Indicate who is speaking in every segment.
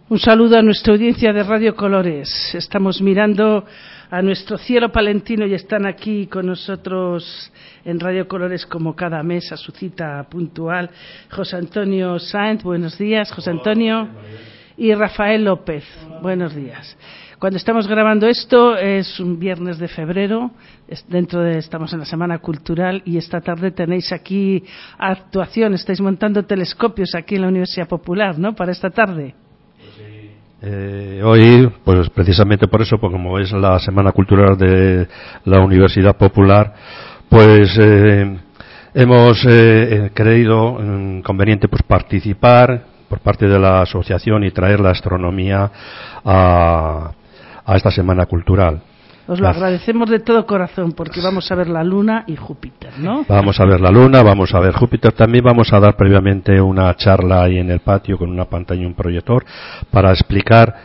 Speaker 1: Un saludo a nuestra audiencia de Radio Colores. Estamos mirando a nuestro cielo palentino y están aquí con nosotros en Radio Colores como cada mes a su cita puntual José Antonio Sáenz. Buenos días, José Antonio. Y Rafael López. Buenos días. Cuando estamos grabando esto es un viernes de febrero, estamos en la Semana Cultural y esta tarde tenéis aquí actuación, estáis montando telescopios aquí en la Universidad Popular, ¿no?, para esta tarde.
Speaker 2: Hoy, pues precisamente por eso, porque como es la Semana Cultural de la Universidad Popular, pues hemos creído conveniente pues participar por parte de la asociación y traer la astronomía a esta Semana Cultural.
Speaker 1: Os lo agradecemos de todo corazón porque vamos a ver la Luna y Júpiter, ¿no?
Speaker 2: Vamos a ver la Luna, vamos a ver Júpiter. También vamos a dar previamente una charla ahí en el patio con una pantalla y un proyector para explicar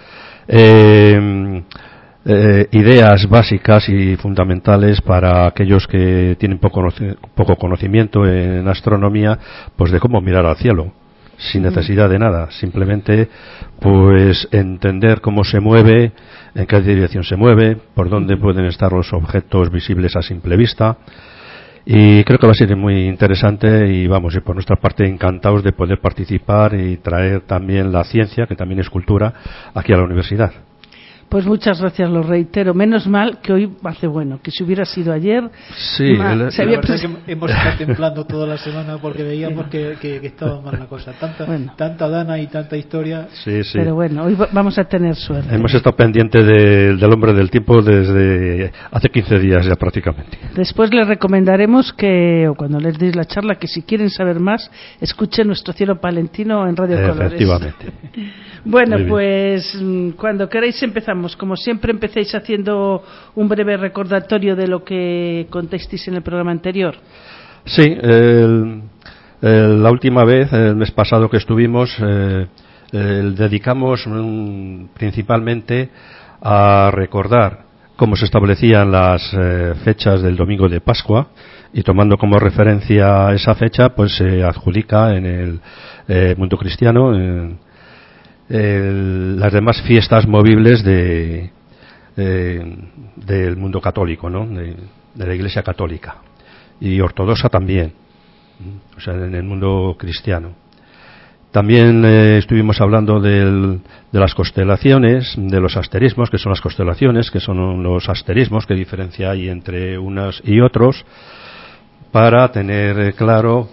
Speaker 2: ideas básicas y fundamentales para aquellos que tienen poco conocimiento en astronomía, pues de cómo mirar al cielo. Sin necesidad de nada, simplemente pues entender cómo se mueve, en qué dirección se mueve, por dónde pueden estar los objetos visibles a simple vista, y creo que va a ser muy interesante y vamos, y por nuestra parte encantados de poder participar y traer también la ciencia, que también es cultura, aquí a la universidad.
Speaker 1: Pues muchas gracias, lo reitero. Menos mal que hoy hace bueno, que si hubiera sido ayer...
Speaker 3: Sí, la verdad es que hemos estado templando toda la semana porque veíamos que estaba mal la cosa. Tanta dana y tanta historia.
Speaker 2: Sí, sí.
Speaker 1: Pero bueno, hoy vamos a tener suerte.
Speaker 2: Hemos estado pendientes del hombre del tiempo desde hace 15 días ya prácticamente.
Speaker 1: Después les recomendaremos que, o cuando les deis la charla, que si quieren saber más, escuchen Nuestro Cielo Palentino en Radio Colores.
Speaker 2: Efectivamente.
Speaker 1: Bueno, pues cuando queráis empezamos. Como siempre empecéis haciendo un breve recordatorio de lo que contasteis en el programa anterior.
Speaker 2: Sí, la última vez, el mes pasado que estuvimos, dedicamos principalmente a recordar cómo se establecían las fechas del domingo de Pascua, y tomando como referencia esa fecha, pues se adjudica en el mundo cristiano las demás fiestas movibles del mundo católico, ¿no?, de la Iglesia católica y ortodoxa también, o sea, en el mundo cristiano. También estuvimos hablando de las constelaciones, de los asterismos, que son las constelaciones, que son los asterismos, que diferencia hay entre unos y otros, para tener claro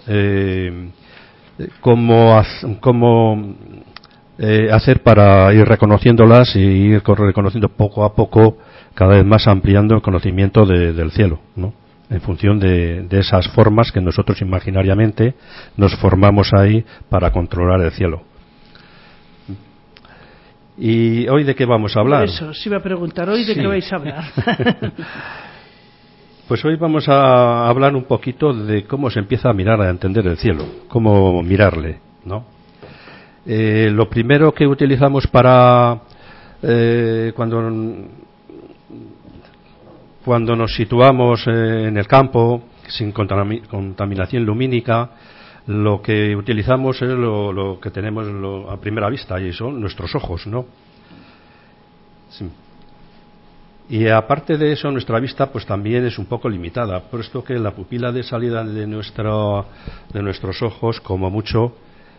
Speaker 2: cómo hacer para ir reconociéndolas y ir reconociendo poco a poco, cada vez más ampliando el conocimiento del cielo, ¿no?, en función de esas formas que nosotros imaginariamente nos formamos ahí para controlar el cielo. ¿Y hoy de qué vamos a hablar?
Speaker 1: Eso, os iba a preguntar, ¿hoy de qué vais a hablar?
Speaker 2: Pues hoy vamos a hablar un poquito de cómo se empieza a mirar, a entender el cielo, cómo mirarle, ¿no? Lo primero que utilizamos para cuando nos situamos en el campo sin contaminación lumínica, lo que utilizamos es lo que tenemos a primera vista, y son nuestros ojos, ¿no? Sí. Y aparte de eso, nuestra vista pues también es un poco limitada, puesto que la pupila de salida de nuestros ojos, como mucho,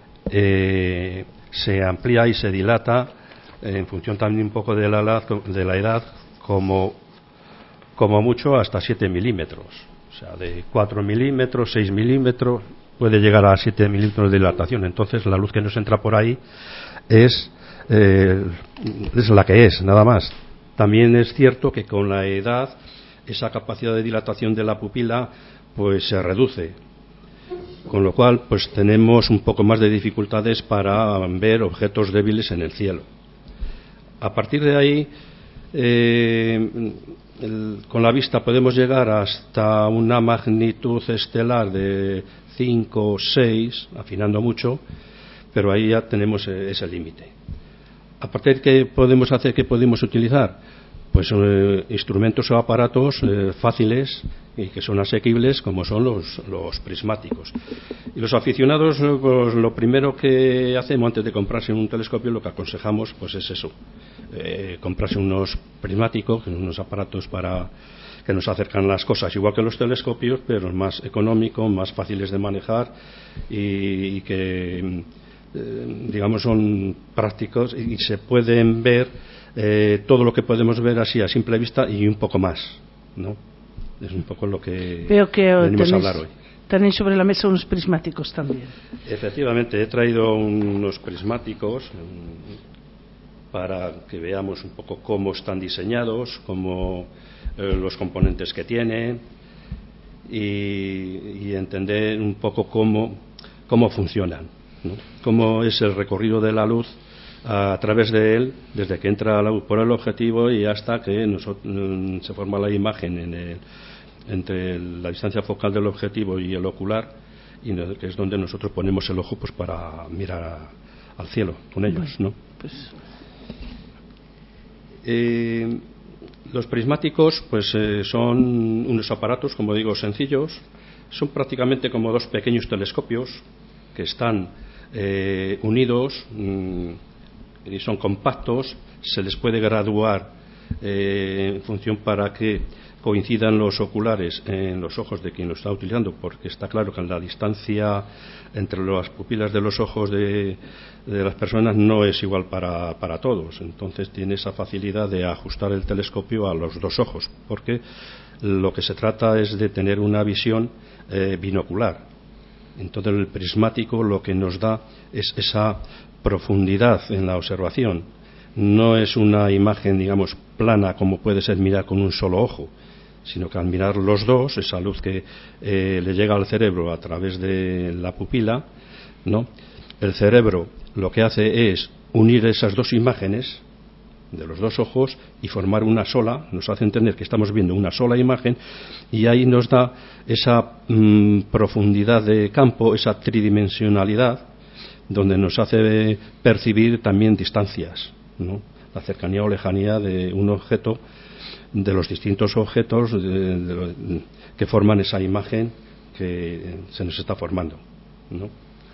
Speaker 2: se amplía y se dilata en función también un poco de la edad, como mucho hasta 7 milímetros, o sea, de 4 milímetros, 6 milímetros, puede llegar a 7 milímetros de dilatación. Entonces la luz que nos entra por ahí es la que es, nada más. También es cierto que con la edad esa capacidad de dilatación de la pupila pues se reduce, con lo cual pues tenemos un poco más de dificultades para ver objetos débiles en el cielo. A partir de ahí, con la vista podemos llegar hasta una magnitud estelar de 5 o 6, afinando mucho, pero ahí ya tenemos ese límite. A partir de qué podemos hacer, qué podemos utilizar, pues instrumentos o aparatos fáciles y que son asequibles, como son los prismáticos. Y los aficionados, pues, lo primero que hacemos antes de comprarse un telescopio, lo que aconsejamos pues es eso, comprarse unos prismáticos, unos aparatos para que nos acercan las cosas, igual que los telescopios, pero más económicos, más fáciles de manejar y que digamos son prácticos y se pueden ver todo lo que podemos ver así a simple vista y un poco más, ¿no? Es un poco lo que venimos a hablar hoy.
Speaker 1: Tenéis sobre la mesa unos prismáticos también.
Speaker 2: Efectivamente, he traído unos prismáticos para que veamos un poco cómo están diseñados, cómo los componentes que tiene y entender un poco cómo funcionan, ¿no? Cómo es el recorrido de la luz a través de él, desde que entra la luz por el objetivo y hasta que se forma la imagen entre la distancia focal del objetivo y el ocular, y que es donde nosotros ponemos el ojo pues para mirar al cielo con ellos, ¿no?
Speaker 1: Pues...
Speaker 2: los prismáticos pues son unos aparatos, como digo, sencillos. Son prácticamente como dos pequeños telescopios que están unidos y son compactos. Se les puede graduar en función para que coincidan los oculares en los ojos de quien lo está utilizando, porque está claro que la distancia entre las pupilas de los ojos de las personas no es igual para todos. Entonces tiene esa facilidad de ajustar el telescopio a los dos ojos, porque lo que se trata es de tener una visión binocular. Entonces el prismático lo que nos da es esa profundidad en la observación. No es una imagen, digamos, plana como puede ser mirar con un solo ojo, sino que al mirar los dos, esa luz que le llega al cerebro a través de la pupila, ¿no? El cerebro lo que hace es unir esas dos imágenes de los dos ojos y formar una sola, nos hace entender que estamos viendo una sola imagen, y ahí nos da esa profundidad de campo, esa tridimensionalidad, donde nos hace percibir también distancias, ¿no? La cercanía o lejanía de un objeto, de los distintos objetos que forman esa imagen que se nos está formando, ¿no?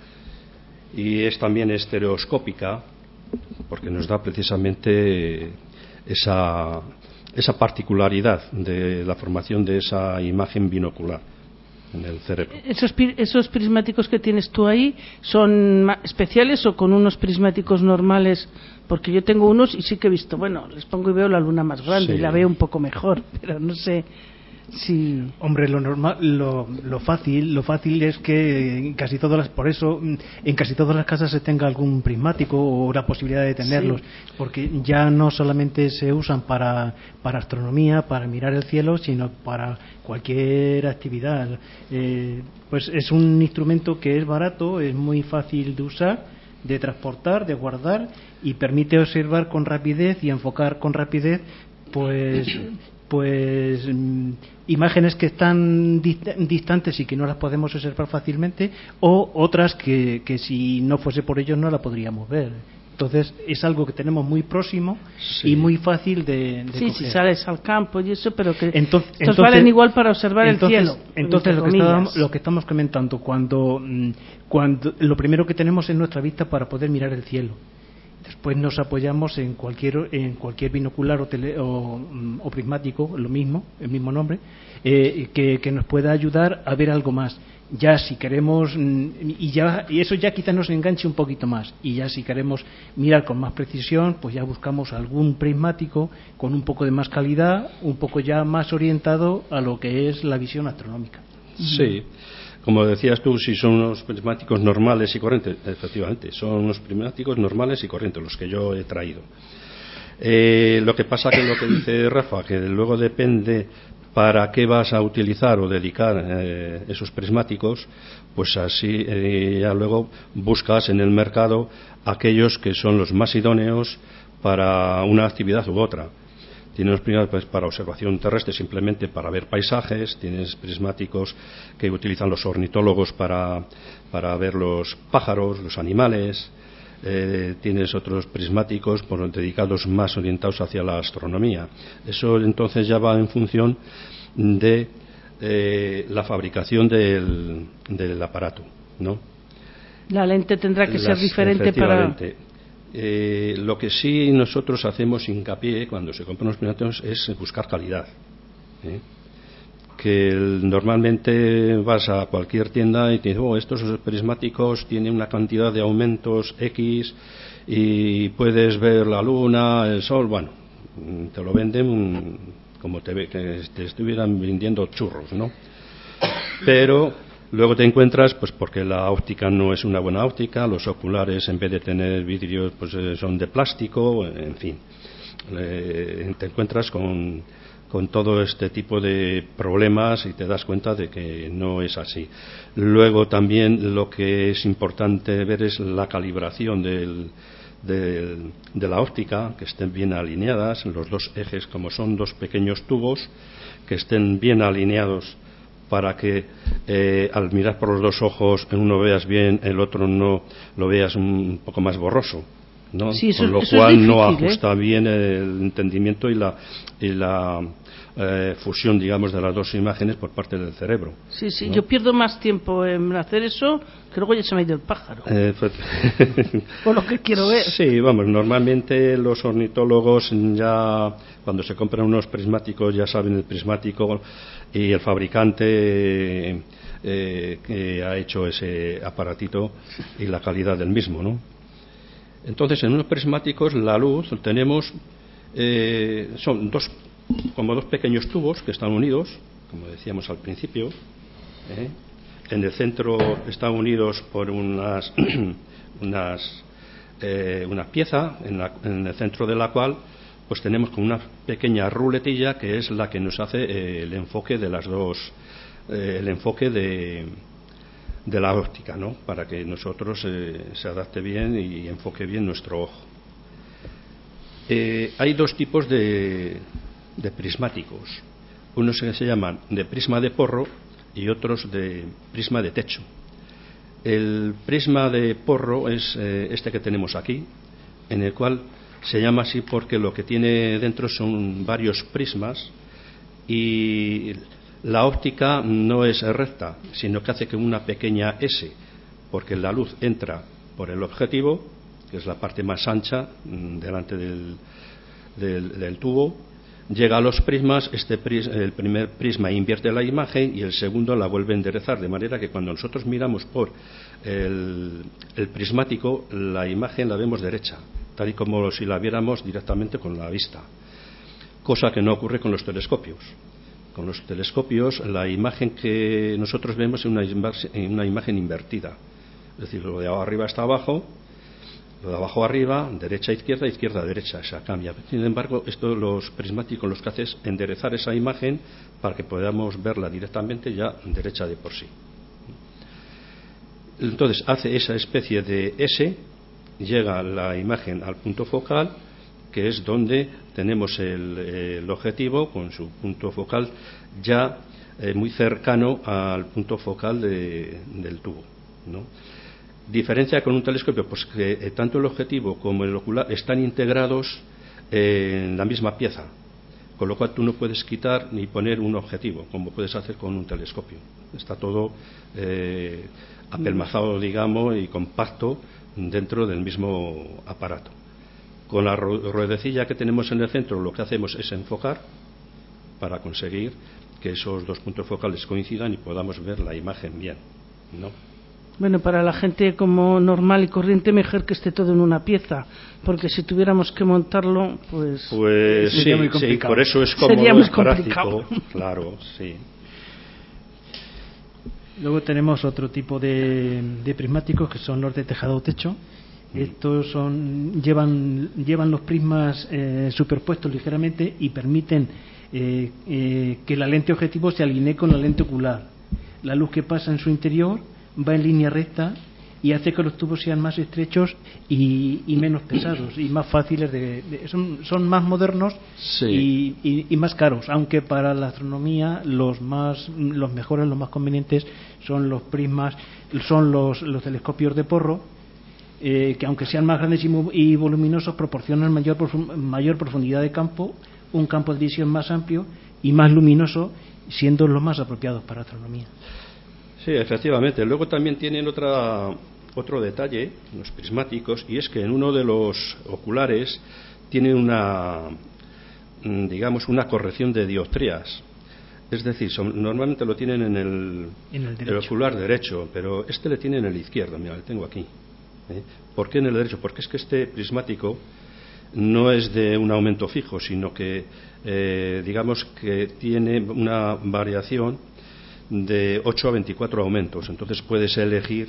Speaker 2: Y es también estereoscópica porque nos da precisamente esa particularidad de la formación de esa imagen binocular en el cerebro.
Speaker 1: ¿Esos prismáticos que tienes tú ahí son especiales o con unos prismáticos normales? Porque yo tengo unos y sí que he visto, bueno, les pongo y veo la luna más grande, sí, y la veo un poco mejor, pero no sé si...
Speaker 3: Hombre, lo normal, lo fácil es que en casi todas las casas se tenga algún prismático o la posibilidad de tenerlos, sí, porque ya no solamente se usan para astronomía, para mirar el cielo, sino para cualquier actividad. Pues es un instrumento que es barato, es muy fácil de usar, de transportar, de guardar, y permite observar con rapidez y enfocar con rapidez pues imágenes que están distantes y que no las podemos observar fácilmente, o otras que si no fuese por ellos no la podríamos ver. Entonces es algo que tenemos muy próximo, sí, y muy fácil de
Speaker 1: sí,
Speaker 3: coger.
Speaker 1: Si sales al campo y eso, pero que estos valen igual para observar el cielo.
Speaker 3: Entonces lo que estamos comentando, cuando lo primero que tenemos es nuestra vista para poder mirar el cielo. Después nos apoyamos en cualquier binocular o prismático, el mismo nombre, que nos pueda ayudar a ver algo más. Ya si queremos, y eso ya quizás nos enganche un poquito más, y ya si queremos mirar con más precisión, pues ya buscamos algún prismático con un poco de más calidad, un poco ya más orientado a lo que es la visión astronómica.
Speaker 2: Sí. Como decías tú, si son unos prismáticos normales y corrientes, efectivamente, son unos prismáticos normales y corrientes los que yo he traído. Lo que pasa que lo que dice Rafa, que luego depende para qué vas a utilizar o dedicar esos prismáticos, pues así ya luego buscas en el mercado aquellos que son los más idóneos para una actividad u otra. Tienes prismáticos para observación terrestre, simplemente para ver paisajes. Tienes prismáticos que utilizan los ornitólogos para ver los pájaros, los animales. Tienes otros prismáticos dedicados más orientados hacia la astronomía. Eso entonces ya va en función de la fabricación del aparato. ¿no?
Speaker 1: La lente tendrá que ser diferente para...
Speaker 2: Lo que sí nosotros hacemos hincapié cuando se compran los prismáticos es buscar calidad, ¿eh? Que normalmente vas a cualquier tienda y te dicen, estos prismáticos tienen una cantidad de aumentos X y puedes ver la luna, el sol, bueno, te lo venden como que te estuvieran vendiendo churros, ¿no? Pero luego te encuentras, pues porque la óptica no es una buena óptica, los oculares en vez de tener vidrios pues son de plástico, en fin, te encuentras con todo este tipo de problemas y te das cuenta de que no es así. Luego también lo que es importante ver es la calibración de la óptica, que estén bien alineadas, los dos ejes, como son dos pequeños tubos, que estén bien alineados para que al mirar por los dos ojos en uno veas bien, el otro no lo veas un poco más borroso, ¿no?
Speaker 1: Sí,
Speaker 2: con lo cual no ajusta bien el entendimiento y la fusión, digamos, de las dos imágenes por parte del cerebro.
Speaker 1: Sí,
Speaker 2: ¿no?
Speaker 1: Yo pierdo más tiempo en hacer eso que luego ya se me ha ido el pájaro. O lo que quiero ver.
Speaker 2: Sí, vamos, normalmente los ornitólogos ya cuando se compran unos prismáticos ya saben el prismático y el fabricante que ha hecho ese aparatito y la calidad del mismo, ¿no? Entonces, en unos prismáticos la luz tenemos son dos pequeños tubos que están unidos, como decíamos al principio. En el centro están unidos por una pieza en el centro de la cual pues tenemos como una pequeña ruletilla que es la que nos hace el enfoque de las dos, el enfoque de la óptica, ¿no? Para que nosotros se adapte bien y enfoque bien nuestro ojo. Hay dos tipos de prismáticos, unos que se llaman de prisma de porro y otros de prisma de techo. El prisma de porro es este que tenemos aquí, en el cual se llama así porque lo que tiene dentro son varios prismas y la óptica no es recta, sino que hace que una pequeña S, porque la luz entra por el objetivo, que es la parte más ancha delante del tubo, llega a los prismas, el primer prisma invierte la imagen y el segundo la vuelve a enderezar, de manera que cuando nosotros miramos por el prismático, la imagen la vemos derecha, tal y como si la viéramos directamente con la vista, cosa que no ocurre con los telescopios. Con los telescopios la imagen que nosotros vemos es una imagen invertida, es decir, lo de arriba está abajo, lo de abajo arriba, derecha izquierda, izquierda derecha, esa cambia. Sin embargo, los prismáticos los que hace es enderezar esa imagen para que podamos verla directamente ya derecha de por sí. Entonces hace esa especie de S, llega la imagen al punto focal, que es donde tenemos el objetivo con su punto focal ya muy cercano al punto focal del tubo, ¿no? Diferencia con un telescopio, pues que tanto el objetivo como el ocular están integrados en la misma pieza, con lo cual tú no puedes quitar ni poner un objetivo como puedes hacer con un telescopio. Está todo apelmazado, digamos, y compacto dentro del mismo aparato. Con la ruedecilla que tenemos en el centro lo que hacemos es enfocar para conseguir que esos dos puntos focales coincidan y podamos ver la imagen bien, ¿no?
Speaker 1: Bueno, para la gente como normal y corriente mejor que esté todo en una pieza, porque si tuviéramos que montarlo, pues
Speaker 2: sería muy complicado. Sí, por eso es cómodo,
Speaker 1: sería muy
Speaker 2: es
Speaker 1: complicado.
Speaker 2: Práctico, claro, sí.
Speaker 3: Luego tenemos otro tipo de prismáticos que son los de tejado techo. Estos llevan los prismas superpuestos ligeramente y permiten que la lente objetivo se alinee con la lente ocular. La luz que pasa en su interior va en línea recta y hace que los tubos sean más estrechos y menos pesados y más fáciles son más modernos. Sí. y más caros, aunque para la astronomía los mejores, los más convenientes son los prismas, son los telescopios de porro, que aunque sean más grandes y voluminosos proporcionan mayor profundidad de campo, un campo de visión más amplio y más luminoso, siendo los más apropiados para astronomía.
Speaker 2: Sí, efectivamente. Luego también tienen otro detalle, los prismáticos, y es que en uno de los oculares tiene digamos, una corrección de dioptrías. Es decir, normalmente lo tienen en el ocular derecho, pero este le tiene en el izquierdo. Mira, lo tengo aquí. ¿Por qué en el derecho? Porque es que este prismático no es de un aumento fijo, sino que digamos que tiene una variación de 8 a 24 aumentos. Entonces puedes elegir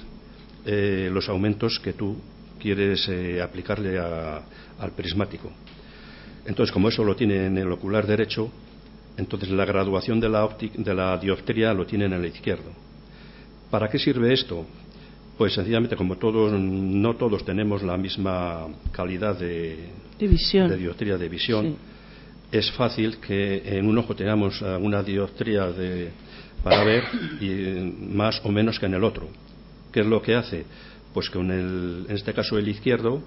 Speaker 2: los aumentos que tú quieres aplicarle al prismático. Entonces, como eso lo tiene en el ocular derecho, entonces la graduación de la dioptría lo tiene en el izquierdo. ¿Para qué sirve esto? Pues sencillamente, como no todos tenemos la misma calidad de dioptría de visión, sí. Es fácil que en un ojo tengamos una dioptría para ver más o menos que en el otro. ¿Qué es lo que hace? Pues que en este caso el izquierdo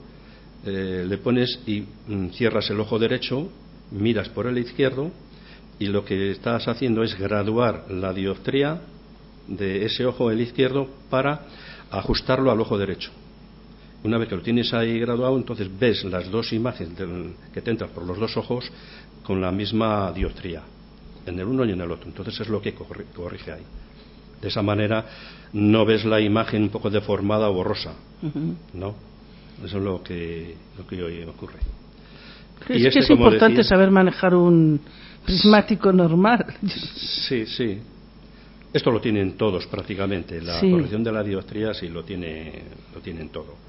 Speaker 2: le pones y cierras el ojo derecho, miras por el izquierdo y lo que estás haciendo es graduar la dioptría de ese ojo el izquierdo para ajustarlo al ojo derecho. Una vez que lo tienes ahí graduado, entonces ves las dos imágenes que te entran por los dos ojos con la misma dioptría, en el uno y en el otro. Entonces es lo que corrige ahí. De esa manera no ves la imagen un poco deformada o borrosa, ¿no? Eso es lo que hoy ocurre.
Speaker 1: ¿Crees que es importante saber manejar un prismático normal?
Speaker 2: Sí, sí. Esto lo tienen todos prácticamente. La corrección de la dioptría sí lo tienen todo.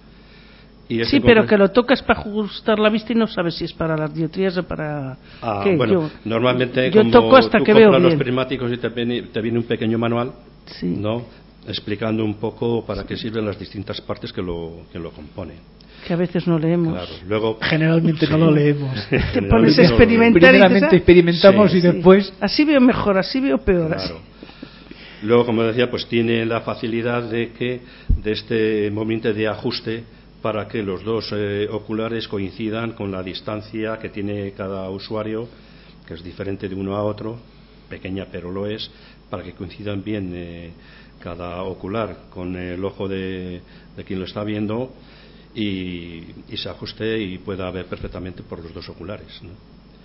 Speaker 1: Sí, pero que lo tocas para ajustar la vista y no sabes si es para las dioptrías o para... ¿qué?
Speaker 2: Bueno, normalmente
Speaker 1: yo
Speaker 2: como
Speaker 1: toco hasta
Speaker 2: tú
Speaker 1: que veo
Speaker 2: compras
Speaker 1: bien.
Speaker 2: Los prismáticos y te viene un pequeño manual,
Speaker 1: sí.
Speaker 2: ¿no? Explicando un poco para qué sirven las distintas partes que lo componen.
Speaker 1: Que a veces no leemos.
Speaker 2: Claro. Luego,
Speaker 3: generalmente no lo leemos.
Speaker 1: Te pones a experimentar.
Speaker 3: Primeramente experimentamos y después...
Speaker 1: Así veo mejor, así veo peor.
Speaker 2: Claro. Luego, como decía, pues tiene la facilidad de este momento de ajuste para que los dos oculares coincidan con la distancia que tiene cada usuario, que es diferente de uno a otro, pequeña pero lo es, para que coincidan bien cada ocular con el ojo de quien lo está viendo y se ajuste y pueda ver perfectamente por los dos oculares, ¿no?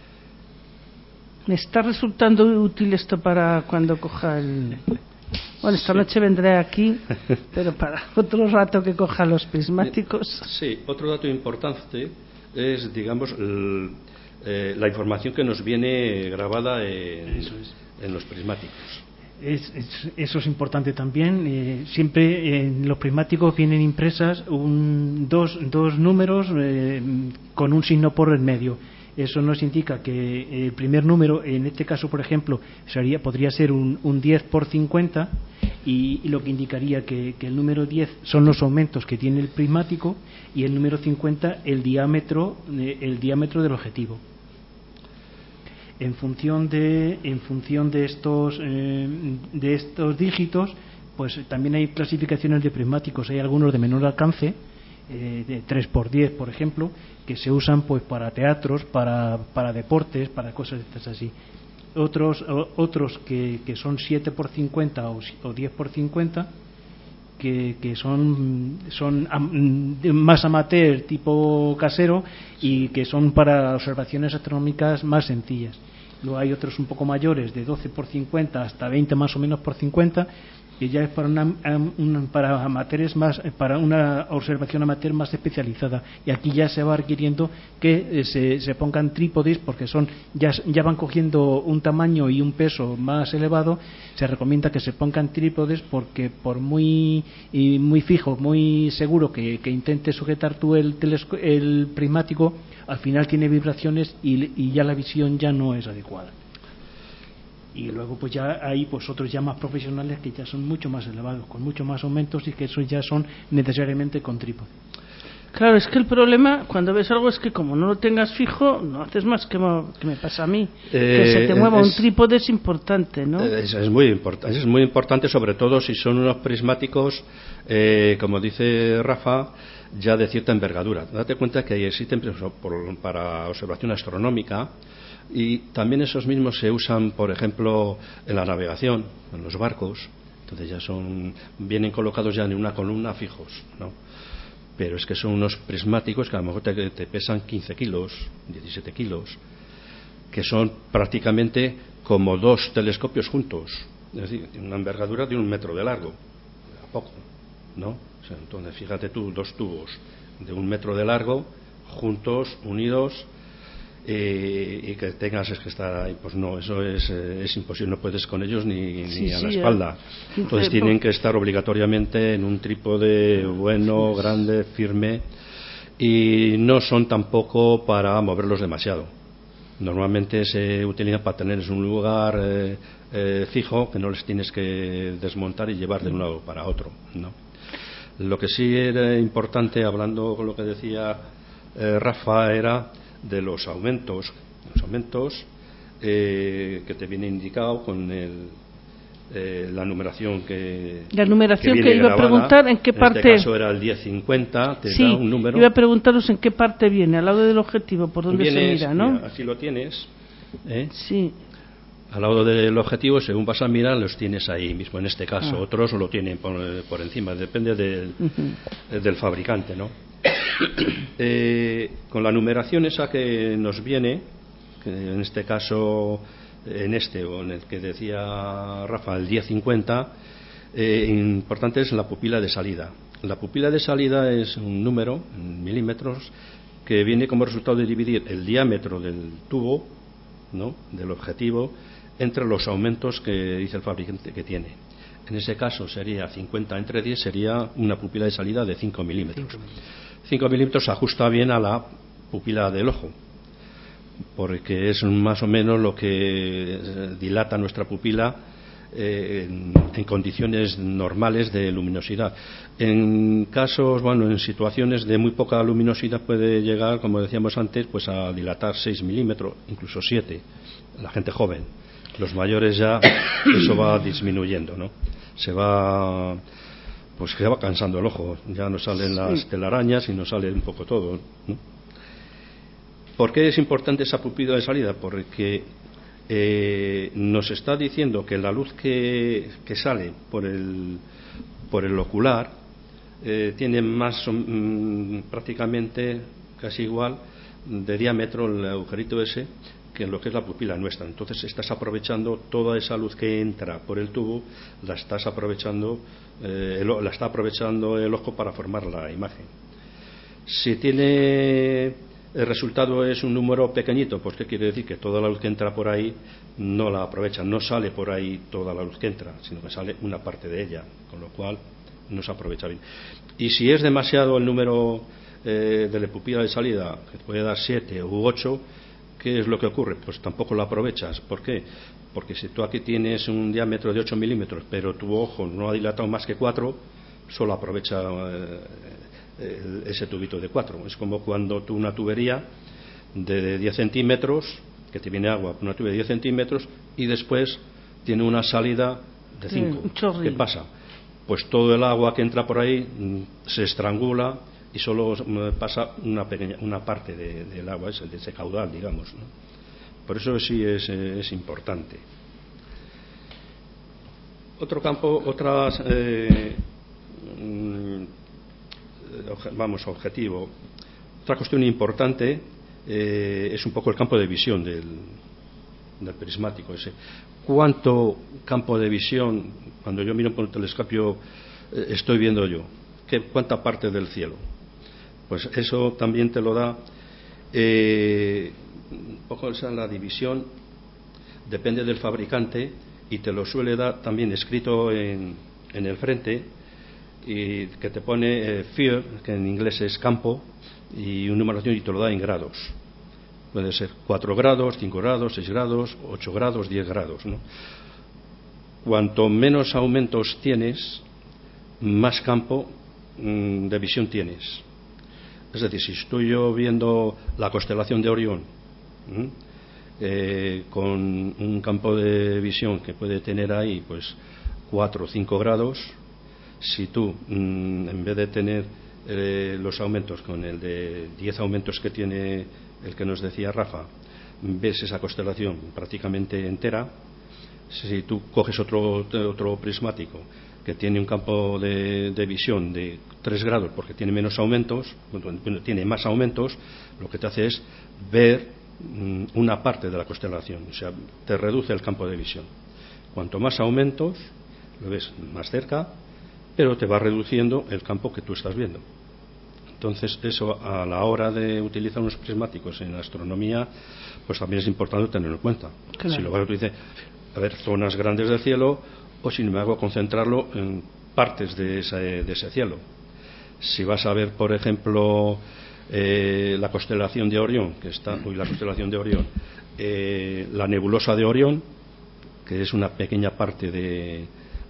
Speaker 1: Me está resultando útil esto para cuando coja el... Bueno, esta noche vendré aquí, pero para otro rato que coja los prismáticos.
Speaker 2: Sí, otro dato importante es, digamos, la información que nos viene grabada en los prismáticos.
Speaker 3: Eso es importante también. Siempre en los prismáticos vienen impresas dos números con un signo por el medio. Eso nos indica que el primer número, en este caso, por ejemplo, podría ser un 10 por 50 y lo que indicaría que el número 10 son los aumentos que tiene el prismático y el número 50 el diámetro del objetivo. En función de estos dígitos, pues también hay clasificaciones de prismáticos. Hay algunos de menor alcance, de 3x10 por ejemplo, que se usan pues para teatros, para deportes, para cosas estas así. Otros que son 7x50 o 10x50 que son más amateur, tipo casero, y que son para observaciones astronómicas más sencillas. Luego hay otros un poco mayores, de 12x50 hasta 20 más o menos por 50, que ya es para amateurs más, para una observación amateur más especializada, y aquí ya se va requiriendo que se pongan trípodes porque ya van cogiendo un tamaño y un peso más elevado. Se recomienda que se pongan trípodes porque por muy fijo, muy seguro que intentes sujetar tú el prismático, al final tiene vibraciones y ya la visión ya no es adecuada. Y luego pues ya hay pues otros ya más profesionales que ya son mucho más elevados, con mucho más aumentos, y que esos ya son necesariamente con trípode.
Speaker 1: Claro, es que el problema cuando ves algo es que como no lo tengas fijo, no haces más que me pasa a mí, que se te mueva un trípode es importante, ¿no?
Speaker 2: Es muy importante, sobre todo si son unos prismáticos, como dice Rafa, ya de cierta envergadura. Date cuenta que existen para observación astronómica, y también esos mismos se usan, por ejemplo, en la navegación, en los barcos, Entonces ya vienen colocados ya en una columna fijos, ¿no? Pero es que son unos prismáticos que a lo mejor te pesan 15 kilos, 17 kilos, que son prácticamente como 2 telescopios juntos, es decir, una envergadura de 1 metro de largo, a poco, ¿no? O sea, entonces fíjate tú, 2 tubos de 1 metro de largo, juntos, unidos, y que tengas es que estar ahí, pues no, eso es imposible, no puedes con ellos ni a la espalda. Entonces tienen que estar obligatoriamente en un trípode bueno, grande, firme, y no son tampoco para moverlos demasiado. Normalmente se utilizan para tener un lugar fijo, que no les tienes que desmontar y llevar de un lado para otro, ¿no? Lo que sí era importante, hablando con lo que decía Rafa, era de los aumentos que te viene indicado con la numeración que
Speaker 1: iba a preguntar en qué parte.
Speaker 2: En este caso era el 1050, te da un número.
Speaker 1: Iba a preguntaros en qué parte viene, al lado del objetivo, por dónde se mira, ¿no?
Speaker 2: Mira, aquí lo tienes.
Speaker 1: Sí.
Speaker 2: Al lado del objetivo, según vas a mirar, los tienes ahí mismo. En este caso, otros lo tienen por encima, depende del fabricante, ¿no? Con la numeración esa que nos viene, que en este caso, o en el que decía Rafa, el 1050, importante es la pupila de salida. La pupila de salida es un número en milímetros que viene como resultado de dividir el diámetro del tubo, ¿no?, del objetivo, entre los aumentos que dice el fabricante que tiene. En ese caso sería 50 entre 10, sería una pupila de salida de 5 milímetros. 5 milímetros se ajusta bien a la pupila del ojo, porque es más o menos lo que dilata nuestra pupila en condiciones normales de luminosidad. En casos, en situaciones de muy poca luminosidad puede llegar, como decíamos antes, pues a dilatar 6 milímetros, incluso 7, la gente joven. Los mayores ya eso va disminuyendo, ¿no? Se va cansando el ojo, ya no salen las telarañas y no sale un poco todo, ¿no? ¿Por qué es importante esa pupila de salida? Porque nos está diciendo que la luz que sale por el ocular tiene más prácticamente casi igual de diámetro el agujerito ese que lo que es la pupila nuestra. Entonces estás aprovechando toda esa luz que entra por el tubo, la está aprovechando el ojo para formar la imagen. Si el resultado es un número pequeñito, pues ¿qué quiere decir? Que toda la luz que entra por ahí no la aprovecha, no sale por ahí toda la luz que entra, sino que sale una parte de ella, con lo cual no se aprovecha bien. Y si es demasiado el número de la pupila de salida, que puede dar 7 u 8, ¿qué es lo que ocurre? Pues tampoco lo aprovechas. ¿Por qué? Porque si tú aquí tienes un diámetro de 8 milímetros, pero tu ojo no ha dilatado más que 4, solo aprovecha ese tubito de 4. Es como cuando tú una tubería de 10 centímetros, que te viene agua, una tubería de 10 centímetros, y después tiene una salida de 5. ¿Qué pasa? Pues todo el agua que entra por ahí se estrangula y solo pasa una parte del agua, es el de ese caudal, digamos, ¿no? Por eso sí es importante. Otro campo, objetivo. Otra cuestión importante es un poco el campo de visión del prismático ese. ¿Cuánto campo de visión, cuando yo miro por el telescopio, estoy viendo yo? ¿Cuánta parte del cielo? Pues eso también te lo da un poco la división, depende del fabricante, y te lo suele dar también escrito en el frente, y que te pone fear, que en inglés es campo, y un numeración, y te lo da en grados. Puede ser 4 grados, 5 grados, 6 grados, 8 grados, 10 grados, ¿no? Cuanto menos aumentos tienes, más campo de visión tienes. Es decir, si estoy yo viendo la constelación de Orión con un campo de visión que puede tener ahí pues 4 o 5 grados, si tú en vez de tener los aumentos con el de 10 aumentos que tiene el que nos decía Rafa, ves esa constelación prácticamente entera, Si tú coges otro prismático que tiene un campo de visión de 3 grados porque tiene menos aumentos, tiene más aumentos, lo que te hace es ver una parte de la constelación, o sea, te reduce el campo de visión. Cuanto más aumentos, lo ves más cerca, pero te va reduciendo el campo que tú estás viendo. Entonces, eso a la hora de utilizar unos prismáticos en astronomía, pues también es importante tenerlo en cuenta. Claro. Si lo vas a utilizar, a ver, zonas grandes del cielo, o sin embargo concentrarlo en partes de ese cielo. Si vas a ver, por ejemplo, la constelación de Orión, la nebulosa de Orión, que es una pequeña parte de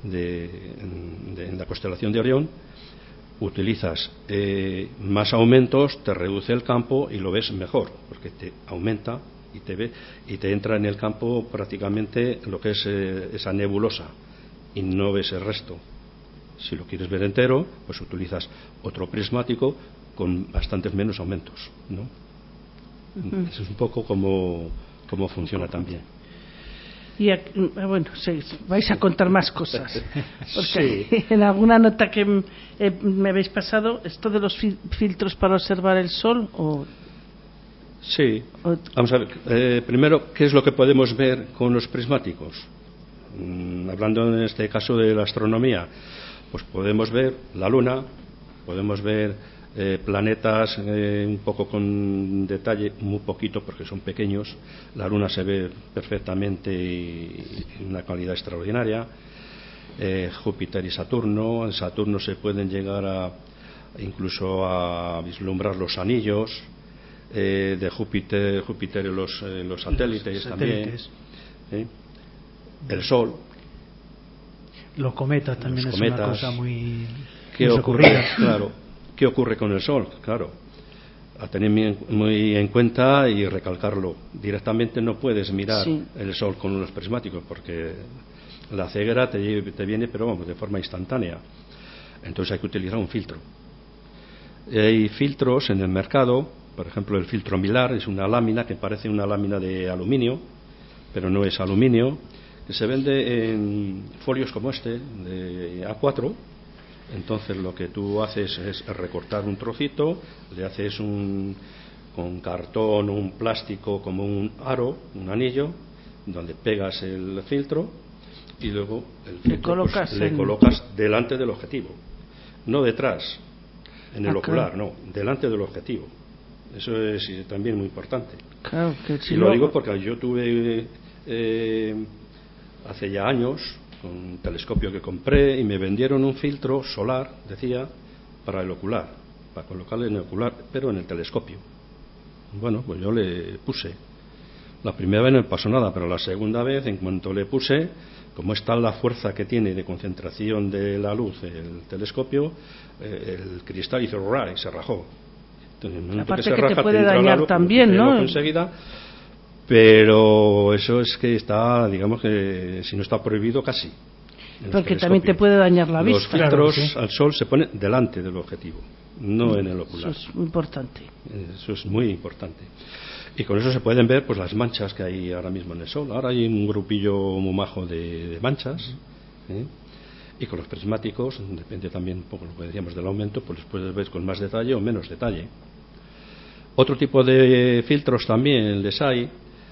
Speaker 2: la constelación de Orión, utilizas más aumentos, te reduce el campo y lo ves mejor, porque te aumenta y te ve y te entra en el campo prácticamente lo que es esa nebulosa, y no ves el resto. Si lo quieres ver entero, pues utilizas otro prismático con bastantes menos aumentos, ¿no? Uh-huh. Eso es un poco como funciona también.
Speaker 1: Y bueno, sí, vais a contar más cosas, porque sí. En alguna nota que me habéis pasado, esto de los filtros para observar el sol, o
Speaker 2: sí, vamos a ver, primero, ¿qué es lo que podemos ver con los prismáticos? Hablando en este caso de la astronomía, pues podemos ver la luna, podemos ver planetas un poco con detalle, muy poquito porque son pequeños. La luna se ve perfectamente y en una calidad extraordinaria. Júpiter y Saturno. En Saturno se pueden llegar incluso a vislumbrar los anillos. De Júpiter los satélites también. El Sol.
Speaker 3: Los cometas también es una cosa muy
Speaker 2: ocurrida. Claro. ¿Qué ocurre con el Sol? Claro, a tener muy en cuenta y recalcarlo. Directamente no puedes mirar el Sol con los prismáticos porque la ceguera te viene, pero vamos, de forma instantánea. Entonces hay que utilizar un filtro. Hay filtros en el mercado, por ejemplo, el filtro Millar es una lámina que parece una lámina de aluminio, pero no es aluminio, que se vende en folios como este, de A4. Entonces lo que tú haces es recortar un trocito, le haces con cartón o un plástico como un aro, un anillo, donde pegas el filtro y luego el filtro le colocas delante del objetivo, no detrás, en el ocular, no, delante del objetivo. Eso es también muy importante.
Speaker 1: Claro, que
Speaker 2: y lo digo porque yo tuve hace ya años un telescopio que compré y me vendieron un filtro solar, decía, para el ocular, para colocarle en el ocular, pero en el telescopio. Bueno, pues yo le puse. La primera vez no me pasó nada, pero la segunda vez, en cuanto le puse, como está la fuerza que tiene de concentración de la luz el telescopio, el cristal hizo ¡ra! Y se rajó. Entonces,
Speaker 1: aparte que te puede dañar también, ¿no?
Speaker 2: Enseguida, pero eso es que está, digamos que si no está prohibido casi.
Speaker 1: Porque también te puede dañar la vista.
Speaker 2: Los filtros al sol se ponen delante del objetivo, no en el ocular.
Speaker 1: Eso es muy importante.
Speaker 2: Eso es muy importante. Y con eso se pueden ver pues las manchas que hay ahora mismo en el sol. Ahora hay un grupillo muy majo de manchas. Y con los prismáticos, depende también un poco lo que decíamos del aumento, pues los puedes ver con más detalle o menos detalle. Otro tipo de filtros también les hay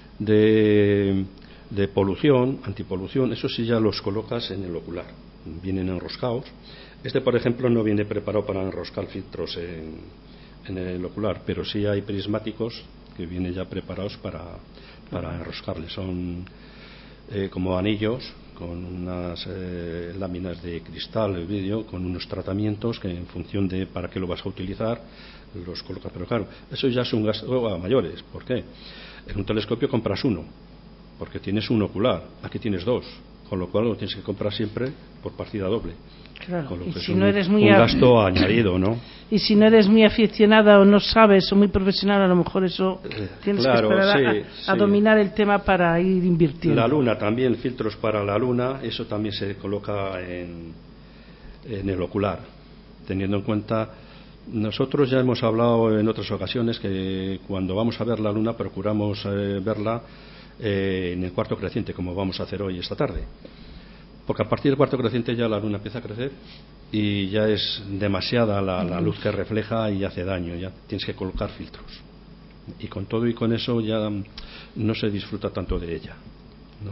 Speaker 2: de polución, antipolución, eso sí ya los colocas en el ocular, vienen enroscados. Este, por ejemplo, no viene preparado para enroscar filtros en el ocular, pero sí hay prismáticos que vienen ya preparados para enroscarles. Son como anillos con unas láminas de cristal, el vidrio, con unos tratamientos que en función de para qué lo vas a utilizar los colocas. Pero claro, eso ya es un gasto a mayores. ¿Por qué? En un telescopio compras uno, porque tienes un ocular, aquí tienes dos, con lo cual lo tienes que comprar siempre por partida doble.
Speaker 1: Claro,
Speaker 2: con lo
Speaker 1: y
Speaker 2: que
Speaker 1: si
Speaker 2: es
Speaker 1: no eres muy
Speaker 2: un gasto añadido, ¿no?
Speaker 1: Y si no eres muy aficionada o no sabes o muy profesional, a lo mejor eso tienes que esperar a dominar el tema para ir invirtiendo.
Speaker 2: La luna también, filtros para la luna, eso también se coloca en el ocular, teniendo en cuenta. Nosotros ya hemos hablado en otras ocasiones que cuando vamos a ver la luna procuramos verla en el cuarto creciente, como vamos a hacer hoy esta tarde. Porque a partir del cuarto creciente ya la luna empieza a crecer y ya es demasiada la luz que refleja y hace daño, ya tienes que colocar filtros. Y con todo y con eso ya no se disfruta tanto de ella, ¿no?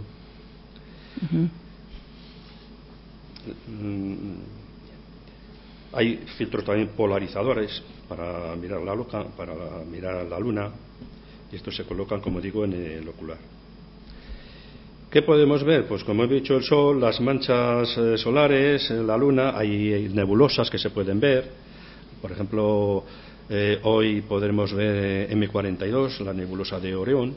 Speaker 2: Hay filtros también polarizadores para mirar la luna, y estos se colocan, como digo, en el ocular. ¿Qué podemos ver? Pues como he dicho, el Sol, las manchas solares, la Luna, hay nebulosas que se pueden ver. Por ejemplo, hoy podremos ver M42, la nebulosa de Orión,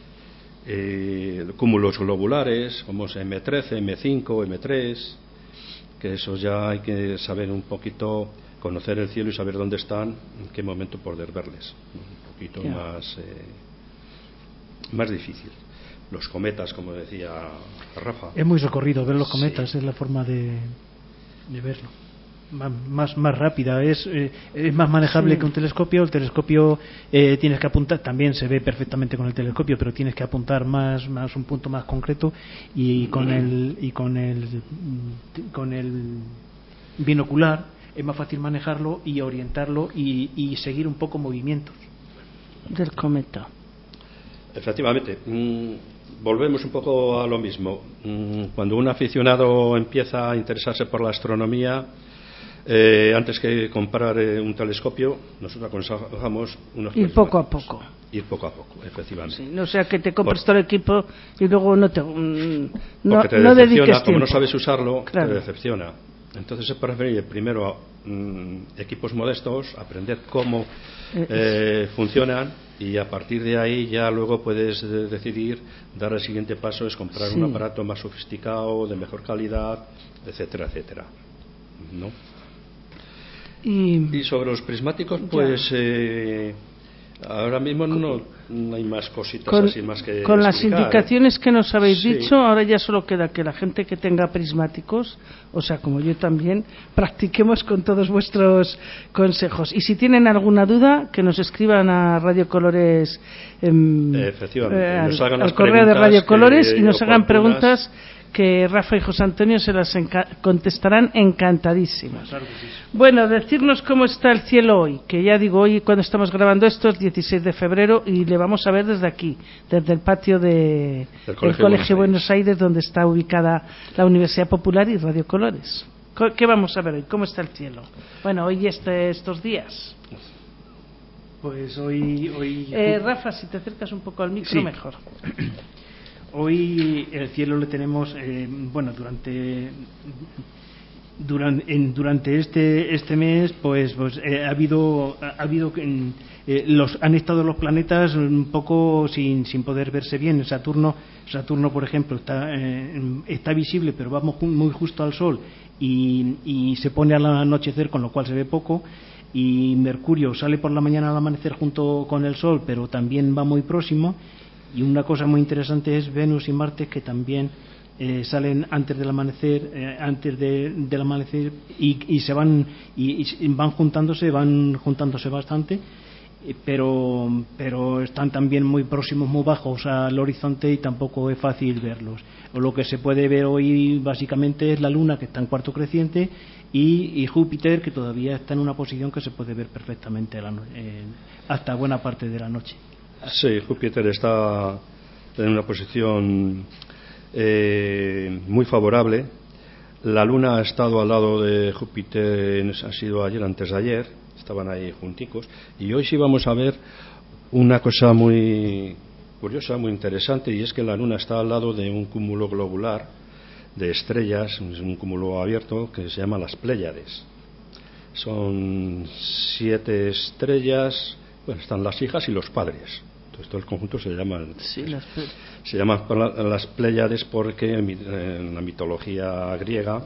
Speaker 2: cúmulos globulares, como es M13, M5, M3, que esos ya hay que saber un poquito, conocer el cielo y saber dónde están, en qué momento poder verles. Un poquito más difícil. Los cometas, como decía Rafa.
Speaker 3: Es muy socorrido ver los cometas, es la forma de verlo. Más rápida, es más manejable que un telescopio. El telescopio tienes que apuntar, también se ve perfectamente con el telescopio, pero tienes que apuntar más un punto más concreto, y con el binocular es más fácil manejarlo y orientarlo y seguir un poco movimientos
Speaker 1: del cometa.
Speaker 2: Efectivamente. Volvemos un poco a lo mismo. Cuando un aficionado empieza a interesarse por la astronomía, antes que comprar un telescopio, nosotros aconsejamos
Speaker 1: ir poco a poco.
Speaker 2: Ir poco a poco, efectivamente.
Speaker 1: Sí, no sea que te compres todo el equipo y luego no
Speaker 2: dediques
Speaker 1: tiempo.
Speaker 2: Como no sabes usarlo,
Speaker 1: claro,
Speaker 2: te decepciona. Entonces es preferible primero equipos modestos, aprender cómo funcionan, y a partir de ahí ya luego puedes decidir dar el siguiente paso, es comprar un aparato más sofisticado, de mejor calidad, etcétera, etcétera, ¿no? Y sobre los prismáticos, pues ahora mismo no hay más cositas así más que
Speaker 1: con
Speaker 2: explicar.
Speaker 1: Las indicaciones que nos habéis dicho, ahora ya solo queda que la gente que tenga prismáticos, o sea, como yo también, practiquemos con todos vuestros consejos. Y si tienen alguna duda, que nos escriban a Radio Colores,
Speaker 2: efectivamente,
Speaker 1: al correo de Radio Colores, y nos hagan preguntas que Rafa y José Antonio se las contestarán encantadísimos.
Speaker 3: Claro que sí.
Speaker 1: Bueno, decirnos cómo está el cielo hoy, que ya digo, hoy cuando estamos grabando esto es 16 de febrero y le vamos a ver desde aquí, desde el patio del Colegio Buenos Aires, donde está ubicada la Universidad Popular y Radio Colores. ¿Qué vamos a ver hoy? ¿Cómo está el cielo? Bueno, hoy estos días.
Speaker 3: Pues hoy
Speaker 1: Rafa, si te acercas un poco al micro, mejor.
Speaker 3: Hoy el cielo le tenemos, durante este mes, pues ha habido han estado los planetas un poco sin poder verse bien. Saturno, por ejemplo, está visible, pero vamos muy justo al Sol y se pone al anochecer, con lo cual se ve poco. Y Mercurio sale por la mañana al amanecer junto con el Sol, pero también va muy próximo. Y una cosa muy interesante es Venus y Marte, que también salen antes del amanecer, del amanecer, y se van van juntándose bastante, pero están también muy próximos, muy bajos al horizonte, y tampoco es fácil verlos. Lo que se puede ver hoy básicamente es la Luna, que está en cuarto creciente, y Júpiter, que todavía está en una posición que se puede ver perfectamente hasta buena parte de la noche.
Speaker 2: Sí, Júpiter está en una posición muy favorable. La Luna ha estado al lado de Júpiter, ha sido ayer, antes de ayer, estaban ahí junticos. Y hoy sí vamos a ver una cosa muy curiosa, muy interesante, y es que la Luna está al lado de un cúmulo globular de estrellas, un cúmulo abierto que se llama las Pléyades. Son 7 estrellas, bueno, están las hijas y los padres. Todo el conjunto se llama las Pléyades porque en la mitología griega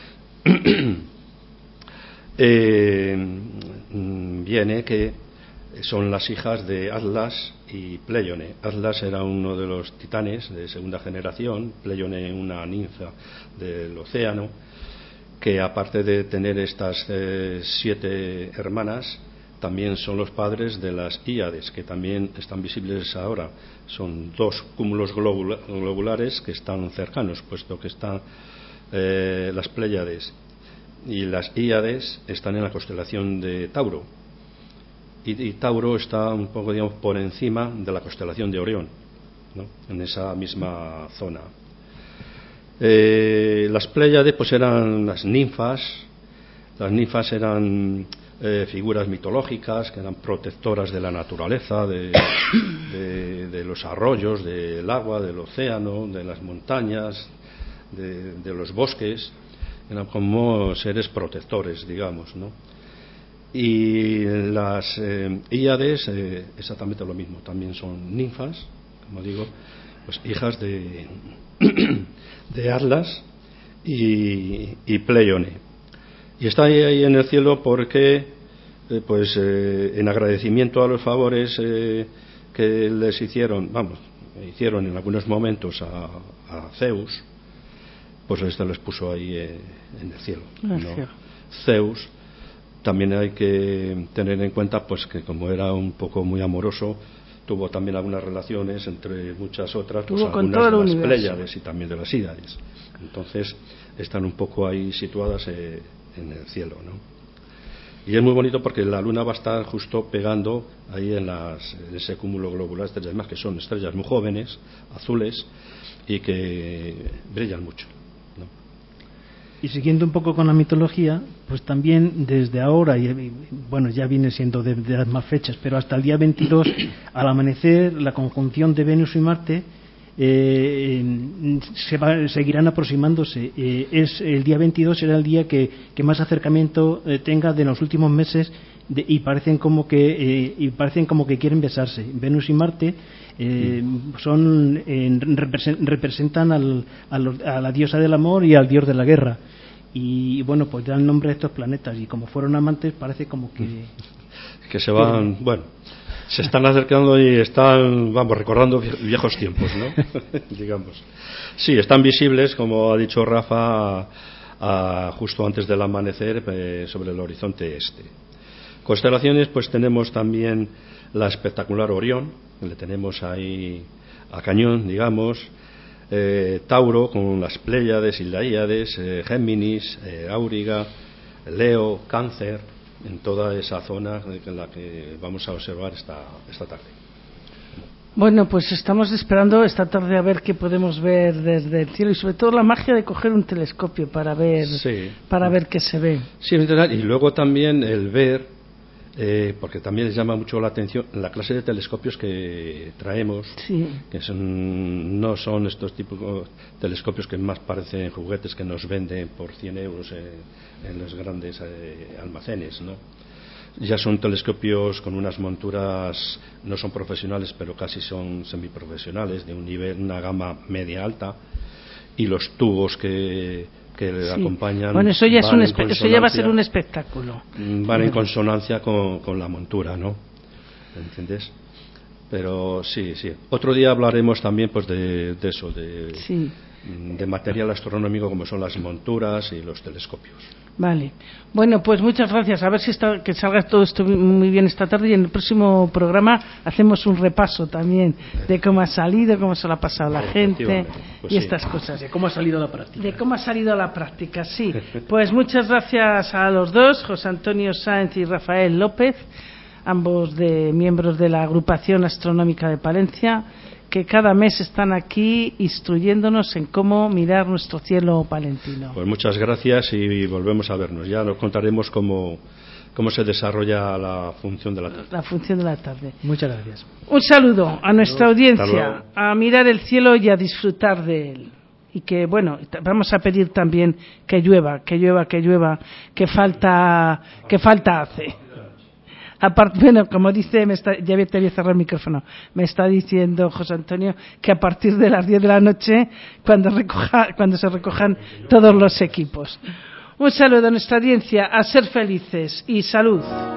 Speaker 2: viene que son las hijas de Atlas y Pléyone. Atlas era uno de los titanes de segunda generación, Pléyone una ninfa del océano, que aparte de tener estas 7 hermanas, también son los padres de las Híades, que también están visibles ahora. Son dos cúmulos globulares que están cercanos, puesto que están las Pléyades y las Híades están en la constelación de Tauro. Y Tauro está un poco, digamos, por encima de la constelación de Orión, ¿no? En esa misma zona. Las Pléyades pues eran las ninfas. Las ninfas eran figuras mitológicas que eran protectoras de la naturaleza, de los arroyos, del agua, del océano, de las montañas, de los bosques. Eran como seres protectores, digamos, ¿no? Y las Híades exactamente lo mismo, también son ninfas, como digo, pues hijas de Atlas y Pleione. Y está ahí en el cielo porque en agradecimiento a los favores que les hicieron en algunos momentos a Zeus, pues esto les puso ahí en el cielo, ¿no? Zeus también hay que tener en cuenta pues que como era un poco muy amoroso, tuvo también algunas relaciones entre muchas otras, pues algunas de las Pléyades y también de las Híades. Entonces están un poco ahí situadas en el cielo, ¿no? Y es muy bonito porque la luna va a estar justo pegando ahí en ese cúmulo globular de estrellas más, que son estrellas muy jóvenes, azules, y que brillan mucho, ¿no?
Speaker 3: Y siguiendo un poco con la mitología, pues también desde ahora, y bueno, ya viene siendo de las más fechas, pero hasta el día 22, al amanecer, la conjunción de Venus y Marte seguirán aproximándose. El día 22 será el día que más acercamiento tenga de los últimos meses, y parecen como que quieren besarse. Venus y Marte representan a la diosa del amor y al dios de la guerra, y bueno, pues dan nombre a estos planetas, y como fueron amantes parece como que
Speaker 2: se van, se están acercando y están, recordando viejos tiempos, ¿no? Digamos. Sí, están visibles, como ha dicho Rafa, justo antes del amanecer sobre el horizonte este. Constelaciones, pues tenemos también la espectacular Orión, que le tenemos ahí a cañón, digamos, Tauro con las Pléyades y las Híades, Géminis, Auriga, Leo, Cáncer, en toda esa zona en la que vamos a observar esta tarde.
Speaker 1: Bueno, pues estamos esperando esta tarde a ver qué podemos ver desde el cielo, y sobre todo la magia de coger un telescopio para ver qué se ve. Sí,
Speaker 2: y luego también el ver, porque también les llama mucho la atención la clase de telescopios que traemos, que no son estos típicos telescopios que más parecen juguetes que nos venden por 100 euros en los grandes almacenes, ¿no? Ya son telescopios con unas monturas, no son profesionales, pero casi son semiprofesionales, de un nivel, una gama media alta, y los tubos que le acompañan.
Speaker 1: Bueno, eso ya va a ser un espectáculo.
Speaker 2: Van en consonancia con la montura, ¿no? ¿Entiendes? Pero sí. Otro día hablaremos también pues de eso, de material astronómico como son las monturas y los telescopios.
Speaker 1: Vale. Bueno, pues muchas gracias. A ver si que salga todo esto muy bien esta tarde, y en el próximo programa hacemos un repaso también de cómo ha salido, cómo se lo ha pasado la gente, pues y estas cosas.
Speaker 3: De cómo ha salido la práctica.
Speaker 1: Sí. Pues muchas gracias a los dos, José Antonio Sáenz y Rafael López, ambos miembros de la Agrupación Astronómica de Palencia, que cada mes están aquí instruyéndonos en cómo mirar nuestro cielo palentino.
Speaker 2: Pues muchas gracias y volvemos a vernos. Ya nos contaremos cómo se desarrolla la función de la tarde.
Speaker 3: Muchas gracias.
Speaker 1: Un saludo a nuestra audiencia, a mirar el cielo y a disfrutar de él. Y que, vamos a pedir también que llueva, que falta hace. Aparte, como dice, ya te voy a cerrar el micrófono, me está diciendo José Antonio que a partir de las 10 de la noche, cuando se recojan todos los equipos. Un saludo a nuestra audiencia, a ser felices y salud.